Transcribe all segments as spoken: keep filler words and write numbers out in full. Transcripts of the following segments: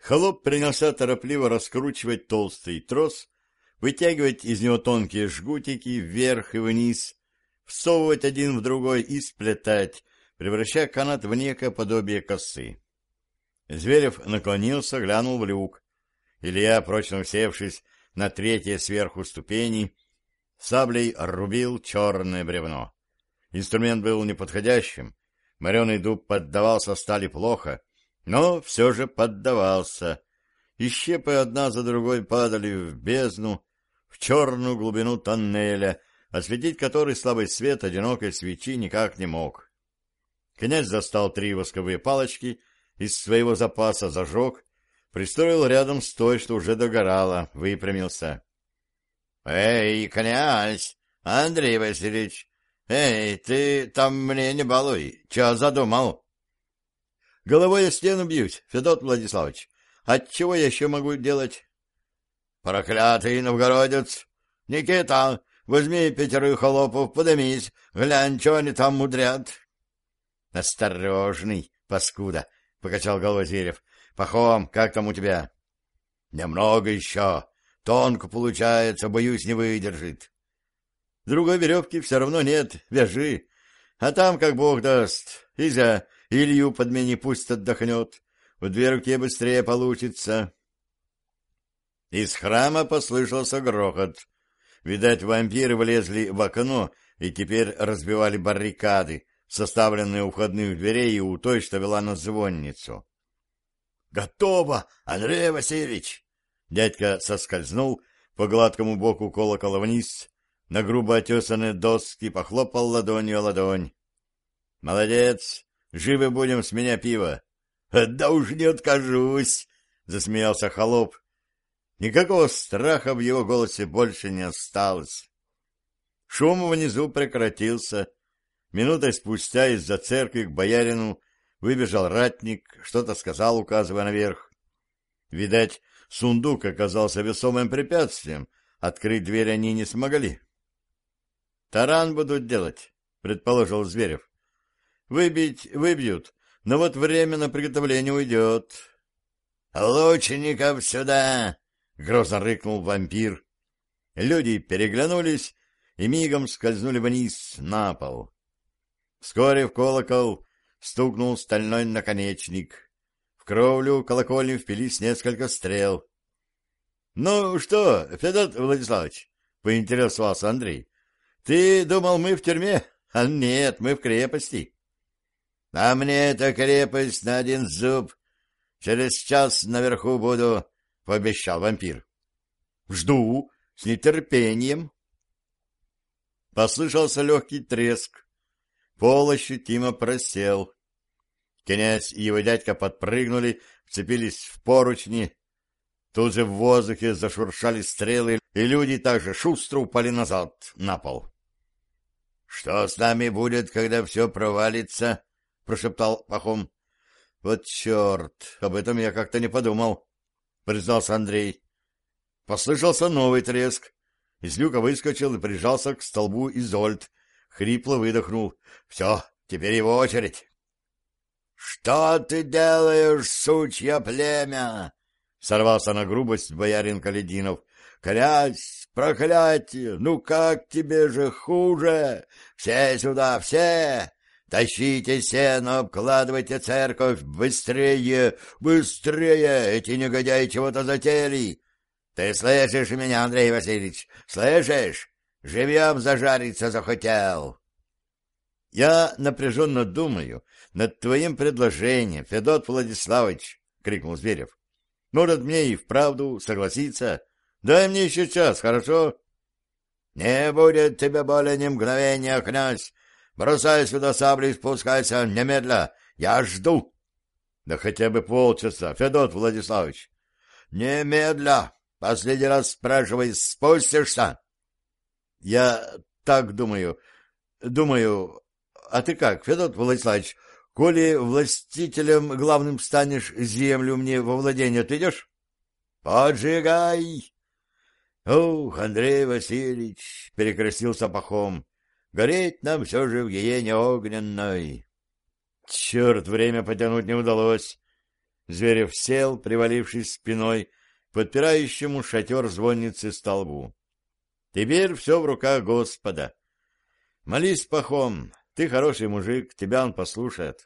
Холоп принялся торопливо раскручивать толстый трос, вытягивать из него тонкие жгутики вверх и вниз, всовывать один в другой и сплетать, превращая канат в некое подобие косы. Зверев наклонился, глянул в люк. Илья, прочно усевшись на третье сверху ступени, саблей рубил черное бревно. Инструмент был неподходящим, мореный дуб поддавался стали плохо, но все же поддавался, и щепы одна за другой падали в бездну, в черную глубину тоннеля, осветить который слабый свет одинокой свечи никак не мог. Князь достал три восковые палочки из своего запаса, зажег, пристроил рядом с той, что уже догорала, выпрямился. — Эй, князь! Андрей Васильевич! Эй, ты там мне не балуй! Чё задумал? — Головой о стену бьюсь, Федот Владиславович. Отчего я еще могу делать? — Проклятый новгородец! Никита, возьми пятерых холопов, подымись, глянь, чего они там мудрят. — Осторожный, паскуда! — покачал головой Зверев. — Пахом, как там у тебя? — Немного еще. Тонко получается, боюсь, не выдержит. — Другой веревки все равно нет, вяжи. А там, как бог даст, Изя, Илью подмени, пусть отдохнет. В две руки быстрее получится. Из храма послышался грохот. Видать, вампиры влезли в окно и теперь разбивали баррикады, составленные у входных дверей и у той, что вела на звонницу. — Готово, Андрей Васильевич! Дядька соскользнул по гладкому боку колокола вниз, на грубо отесанные доски похлопал ладонью о ладонь. — Молодец! Живы будем, с меня пиво. — Да уж не откажусь! — засмеялся холоп. Никакого страха в его голосе больше не осталось. Шум внизу прекратился. Минутой спустя из-за церкви к боярину выбежал ратник, что-то сказал, указывая наверх. Видать, сундук оказался весомым препятствием, открыть дверь они не смогли. — Таран будут делать, — предположил Зверев. — Выбить выбьют, но вот время на приготовление уйдет. — Лучников сюда! — грозно рыкнул вампир. Люди переглянулись и мигом скользнули вниз на пол. Вскоре в колокол стукнул стальной наконечник. В кровлю колокольни впились несколько стрел. — Ну что, Федот Владиславович, — поинтересовался Андрей, — ты думал, мы в тюрьме? А нет, мы в крепости. — А мне эта крепость на один зуб. Через час наверху буду, — пообещал вампир. — Жду, с нетерпением. Послышался легкий треск. Пол ощутимо просел. Князь и его дядька подпрыгнули, вцепились в поручни. Тут же в воздухе зашуршали стрелы, и люди также шустро упали назад, на пол. — Что с нами будет, когда все провалится? — прошептал Пахом. — Вот черт, об этом я как-то не подумал, — признался Андрей. Послышался новый треск. Из люка выскочил и прижался к столбу Изольд. Хрипло выдохнул. — Все, теперь его очередь. — Что ты делаешь, сучье племя? — сорвался на грубость боярин Калединов. — Князь, проклятие! Ну как тебе же хуже? Все сюда, все! Тащите сено, обкладывайте церковь! Быстрее, быстрее! Эти негодяи чего-то затеяли! Ты слышишь меня, Андрей Васильевич? Слышишь? Живьем зажариться захотел. — Я напряженно думаю над твоим предложением, Федот Владиславович, — крикнул Зверев. — Может, мне и вправду согласиться? Дай мне еще час, хорошо? — Не будет тебе более ни мгновения, князь. Бросай сюда сабли и спускайся немедля. Я жду. — Да хотя бы полчаса, Федот Владиславович. — Немедля. Последний раз спрашивай, спустишься? — Я так думаю. Думаю... А ты как, Федот Владиславович, коли властителем главным станешь, землю мне во владение отведешь? — Поджигай! — Ух, Андрей Васильевич, — перекрестился Пахом, — гореть нам все же в гиене огненной. Черт, время потянуть не удалось. Зверев сел, привалившись спиной к подпирающему шатер звонницы столбу. Теперь все в руках Господа. Молись, Пахом, ты хороший мужик, тебя он послушает.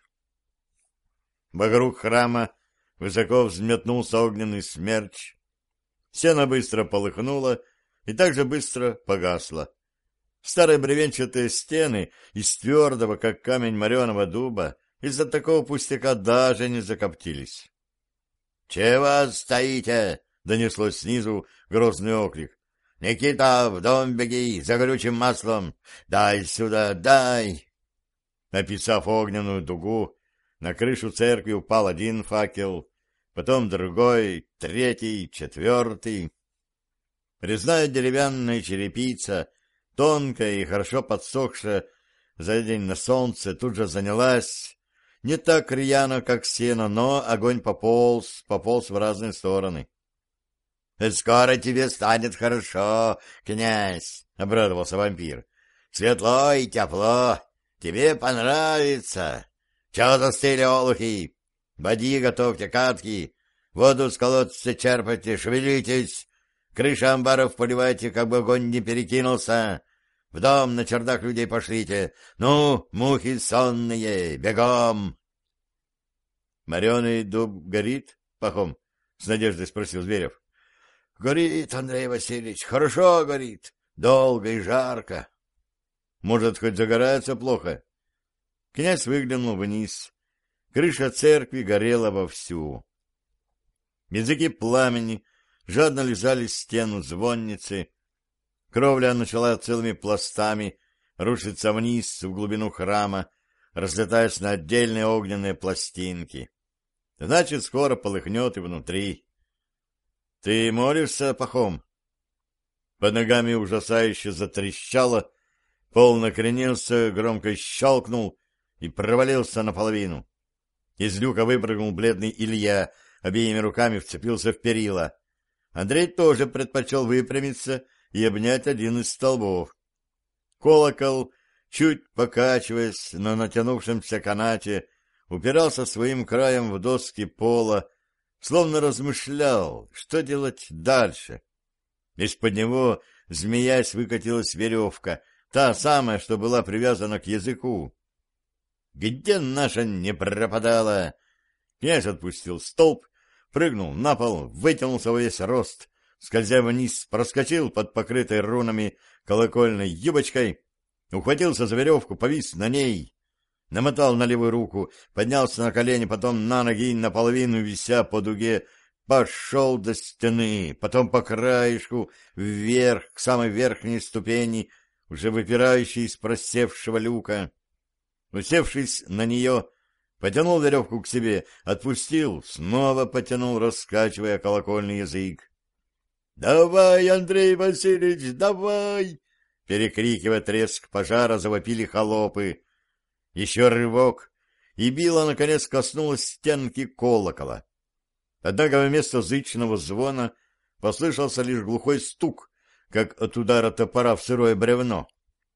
Вокруг храма высоко взметнулся огненный смерч. Сено быстро полыхнуло и так же быстро погасло. Старые бревенчатые стены из твердого, как камень мореного дуба, из-за такого пустяка даже не закоптились. — Чего стоите? — донеслось снизу грозный оклик. — Никита, в дом беги, за горючим маслом! Дай сюда, дай! Описав огненную дугу, на крышу церкви упал один факел, потом другой, третий, четвертый. Резная деревянная черепица, тонкая и хорошо подсохшая за день на солнце, тут же занялась, не так рьяно, как сено, но огонь пополз, пополз в разные стороны. — Скоро тебе станет хорошо, князь, — обрадовался вампир. — Светло и тепло, тебе понравится. Чего застыли, олухи? Води готовьте катки, воду с колодца черпайте, шевелитесь, крыши амбаров поливайте, как бы огонь не перекинулся. В дом на чердак людей пошлите. Ну, мухи сонные, бегом! — Мореный дуб горит, Пахом? — с надеждой спросил Зверев. — Горит, Андрей Васильевич, хорошо горит, долго и жарко. — Может, хоть загорается плохо? Князь выглянул вниз. Крыша церкви горела вовсю. Языки пламени жадно лизали стену звонницы. Кровля начала целыми пластами рушиться вниз в глубину храма, разлетаясь на отдельные огненные пластинки. Значит, скоро полыхнет и внутри. — Ты молишься, Пахом? Под ногами ужасающе затрещало, пол накренился, громко щелкнул и провалился наполовину. Из люка выпрыгнул бледный Илья, обеими руками вцепился в перила. Андрей тоже предпочел выпрямиться и обнять один из столбов. Колокол, чуть покачиваясь на натянувшемся канате, упирался своим краем в доски пола, словно размышлял, что делать дальше. Из-под него, змеясь, выкатилась веревка, та самая, что была привязана к языку. «Где наша не пропадала?» Князь отпустил столб, прыгнул на пол, вытянулся во весь рост, скользя вниз, проскочил под покрытой рунами колокольной юбочкой, ухватился за веревку, повис на ней, намотал на левую руку, поднялся на колени, потом на ноги, наполовину вися по дуге, пошел до стены, потом по краешку, вверх, к самой верхней ступени, уже выпирающей из просевшего люка. Усевшись на нее, потянул веревку к себе, отпустил, снова потянул, раскачивая колокольный язык. — Давай, Андрей Васильевич, давай! — перекрикивая треск пожара, завопили холопы. Еще рывок, и била, наконец, коснулась стенки колокола. Однако вместо зычного звона послышался лишь глухой стук, как от удара топора в сырое бревно.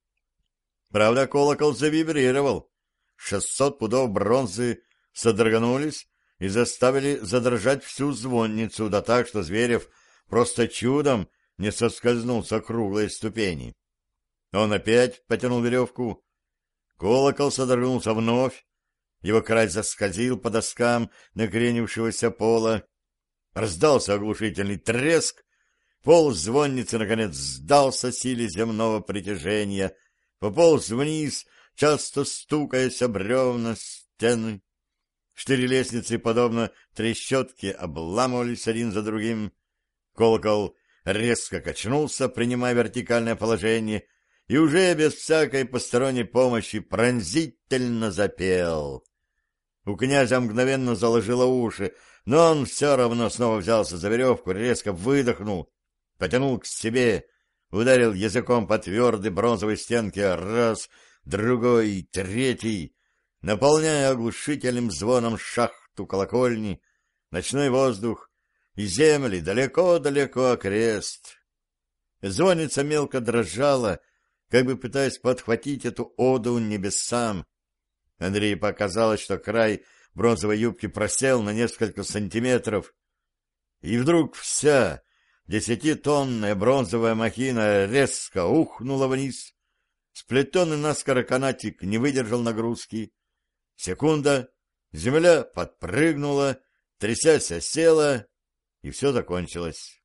Правда, колокол завибрировал. Шестьсот пудов бронзы содрогнулись и заставили задрожать всю звонницу, да так, что Зверев просто чудом не соскользнул с округлой ступени. Он опять потянул веревку. Колокол содрогнулся вновь. Его край заскользил по доскам накренившегося пола. Раздался оглушительный треск. Пол звонницы, наконец, сдался силе земного притяжения, пополз вниз, часто стукаясь об бревна стены. Четыре лестницы, подобно трещотке, обламывались один за другим. Колокол резко качнулся, принимая вертикальное положение, и уже без всякой посторонней помощи пронзительно запел. У князя мгновенно заложило уши, но он все равно снова взялся за веревку, резко выдохнул, потянул к себе, ударил языком по твердой бронзовой стенке раз, другой, третий, наполняя оглушительным звоном шахту колокольни, ночной воздух и земли далеко-далеко окрест. Звонница мелко дрожала, как бы пытаясь подхватить эту оду небесам. Андрею показалось, что край в бронзовой юбке просел на несколько сантиметров, и вдруг вся десятитонная бронзовая махина резко ухнула вниз. Сплетенный наскоро канатик не выдержал нагрузки. Секунда, земля подпрыгнула, трясясь осела, и все закончилось.